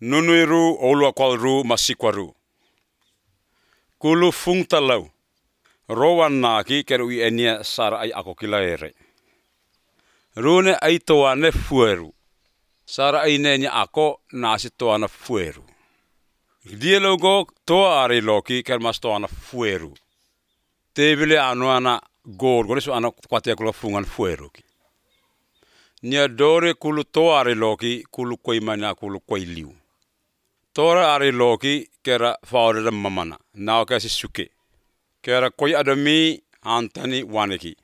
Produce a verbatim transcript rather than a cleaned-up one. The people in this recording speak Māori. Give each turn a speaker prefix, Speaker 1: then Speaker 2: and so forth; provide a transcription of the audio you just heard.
Speaker 1: Nunuiru olua kwalru masikwaru. Kulu fung talau. Rowan naki keru i enia sara ai ako kilaere. Rune ai toane fueru. Sara ai nenya ako nasi toana fueru. Dia logo toa ari loki ker mas toana fueru. Tebile anuana gor goresu ana kwatia kula fungan fueru. Nia dore kulu toa ari loki kulu koi mana kulu koi liu. Tora ari loki kera faore mamana. Nao kasi suke. Kera koi adami antani waneki.